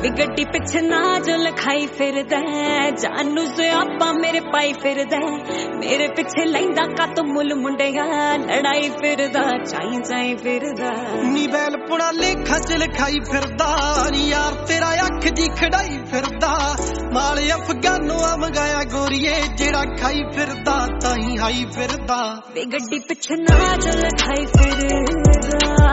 ਵੇ ਗੱਡੀ ਪਿੱਛੇ ਨਾ ਜੋ ਲਖਾਈ ਫਿਰਦਾ ਜਾਨੂ ਸਿਆਪਾ ਮੇਰੇ ਪਾਈ ਫਿਰਦਾ ਮੇਰੇ ਪਿੱਛੇ ਲੈਂਦਾ ਕਾਤੋਂ ਮੁੱਲ ਮੁੰਡਿਆ ਲੜਾਈ ਫਿਰਦਾ ਚਾਈ ਚਾਈ ਫਿਰਦਾ ਨੀ ਬੈਲ ਪੁਣਾ ਲੇਖਾਂ ਚ ਲਿਖਾਈ ਫਿਰਦਾ ਨੀ ਯਾਰ ਤੇਰਾ ਅੱਖ ਜੀ ਖੜਾਈ ਫਿਰਦਾ ਮਾਲ ਅਫਗਾਨੋਂ ਆ ਮੰਗਾਇਆ ਗੋਰੀਏ ਜਿਹੜਾ ਖਾਈ ਫਿਰਦਾ ਤਾਈ ਹਾਈ ਫਿਰਦਾ ਵੇ ਗੱਡੀ ਪਿੱਛੇ ਨਾ ਜੋ ਲਖਾਈ ਫਿਰਦਾ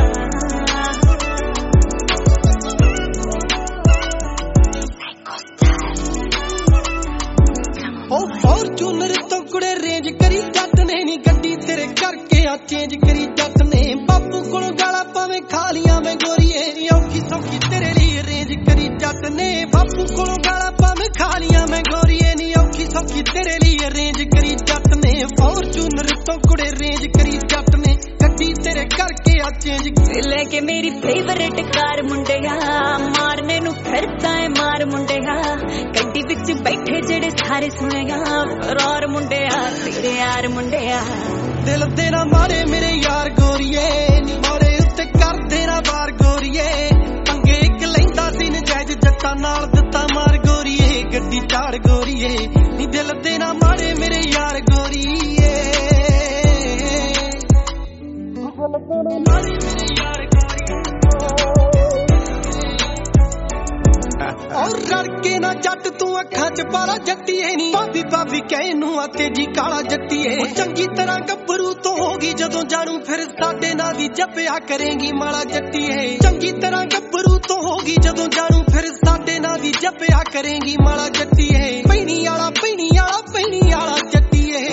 ਫੋਰਚੂਨਰ ਤੋਂ ਕੁੜੇ ਰੇਂਜ ਕਰੀ ਜੱਟ ਨੇ ਨੀ ਗੱਡੀ ਤੇਰੇ ਕਰਕੇ ਆ ਚੇਂਜ ਕਰੀ ਜੱਟ ਨੇ ਬਾਪੂ ਕੋਲੋਂ ਗਾਲਾਂ ਪਾਵੇਂ ਖਾ ਲੀਆਂ ਮੈਂ ਗੋਰੀਏ ਨੀ ਔਖੀ ਸੌਖੀ ਤੇਰੇ ਲਈ ਰੇਂਜ ਕਰੀ ਜੱਟ ਨੇ ਬਾਪੂ ਕੋਲੋਂ ਗਾਲਾਂ ਪਾਵੇਂ ਖਾ ਲੀਆਂ ਮੈਂ ਗੋਰੀਏ ਨੀ ਔਖੀ ਸੌਖੀ ਤੇਰੇ ਲਈ ਰੇਂਜ ਕਰੀ ਜੱਟ ਨੇ ਫੋਰਚੂਨਰ ਤੋਂ ਕੁੜੇ ਰੇਂਜ ਕਰੀ ਜੱਟ ਨੇ ਗੱਡੀ ਤੇਰੇ ਕਰਕੇ ਆ ਚੇਂਜ ਲੈ ਕੇ ਮੇਰੀ ਫੇਵਰੇਟ ਕਾਰ ਮੁੰਡਿਆ ਮਾਰਨੇ ਨੂੰ ਫਿਰਦਾ ਏ ਮਾਰ ਮੁੰਡਿਆ ਗੱਡੀ ਵਿੱਚ ਬੈਠੇ ਜਿਹੜੇ ਸਾਰੇ ਸੁਣੇਗਾ ਫਰਾਰ ਮੁੰਡਿਆ ਤੇਰੇ ਯਾਰ ਮੁੰਡਿਆ ਦਿਲ ਦੇ ਨਾ ਮਾਰੇ ਮੇਰੇ ਯਾਰ ਗੋਰੀਏ ਨੀ ਮਾਰੇ ਉੱਤੇ ਕਰਦੇ ਨਾ ਵਾਰ ਗੋਰੀਏ ਪੰਗੇ ਇੱਕ ਲੈਂਦਾ ਸੀ ਨਜਾਇਜ਼ ਜੱਟਾਂ ਨਾਲ ਦਿੱਤਾ ਮਾਰ ਗੋਰੀਏ ਗੱਡੀ ਚਾੜ ਗੋਰੀਏ ਨੀ ਦਿਲ ਦੇ ਨਾ ਮਾਰੇ ਮੇਰੇ ਯਾਰ ਗੋਰੀਏ ਔਰ ਰੜਕੇ ਨਾ ਜੱਟ ਤੂੰ ਅੱਖਾਂ ਚ ਪਾਲਾ ਜੱਟੀਏ ਨੀ ਭਾਬੀ ਭਾਬੀ ਕਹਿ ਨੂੰ ਆ ਤੇਜੀ ਕਾਲਾ ਜੱਟੀਏ ਚੰਗੀ ਤਰ੍ਹਾਂ ਗੱਭਰੂ ਤੋਂ ਹੋਗੀ ਜਦੋਂ ਜਾਣੂ ਫਿਰ ਸਾਡੇ ਨਾਂ ਦੀ ਜੱਪਿਆ ਕਰੇਂਗੀ ਮਾਲਾ ਜੱਟੀਏ ਚੰਗੀ ਤਰ੍ਹਾਂ ਗੱਭਰੂ ਤੋਂ ਹੋਗੀ ਜਦੋਂ ਜਾਣੂ ਫਿਰ ਸਾਡੇ ਨਾਂ ਦੀ ਜੱਪਿਆ ਕਰੇਂਗੀ ਮਾਲਾ ਜੱਟੀਏ ਪੈਣੀ ਵਾਲਾ ਜੱਟੀਏ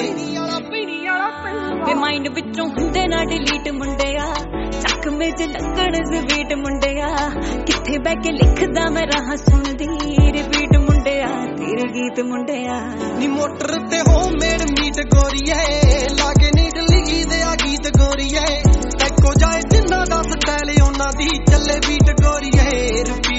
ਵੇ ਮਾਈਂਡ ਵਿੱਚੋਂ ਹੁੰਦੇ ਨਾ ਡਿਲੀਟ ਮੁੰਡਿਆ ਚੱਕਵੇਂ ਚ ਲੱਗਣ ਜ਼ਵੀਟ ਮੁੰਡਿਆ ਕਿੱਥੇ ਬਹਿ ਕੇ ਲਿਖਦਾ ਮੈਂ ਰਾਹ ਸੁਣਦੀ ਰਿਪੀਟ ਮੁੰਡਿਆ ਤੇਰੇ ਗੀਤ ਮੁੰਡਿਆ ਨੀ ਮੋਟਰ ਤੇ ਹੋਮਮੇਡ ਮੀਟ ਗੋਰੀਏ ਲਾਗੇ ਨੀਡ ਲਿਖੀ ਦੇ ਆ ਗੀਤ ਗੋਰੀਏ ਟੈਕੋ ਜਾਏ ਜਿੰਨਾ ਦਾ ਸਟਾਈਲ ਉਹਨਾਂ ਦੀ ਚੱਲੇ ਬੀਟ ਗੋਰੀਏ